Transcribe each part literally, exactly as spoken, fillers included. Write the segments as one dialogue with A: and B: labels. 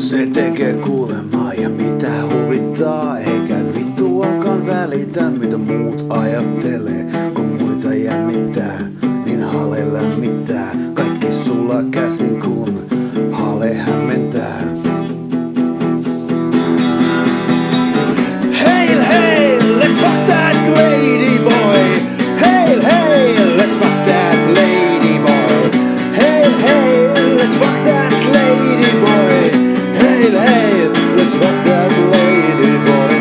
A: Se tekee kuulemaa ja mitä huvittaa, eikä vittuakaan välitä mitä muut ajattelee. Kun muita jännittää, niin hale lämmittää. Kaikki sulla käsin kun hale hämmentää. Hail, hail, let's fuck that lady boy. Hail, hail, let's fuck that lady boy. Hail, hail, let's fuck that lady boy. Hail, hail, let's fuck that lady boy.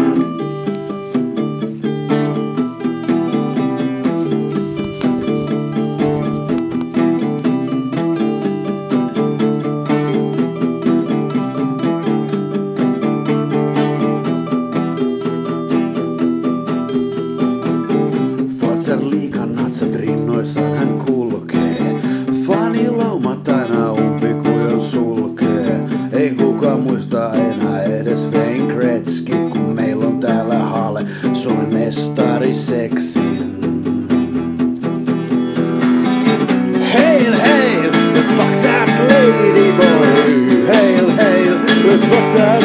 A: Fatser liikan natsat rinnoissaan hän kulkee. Fanilaumat aina umpikujon sulkee. Ei kukaan muista enää edes Wayne Gretzky, kun meillä on täällä hale Suomen mestari seksin. Hail, hail, let's fuck that lady boy. Hail, hail, let's fuck that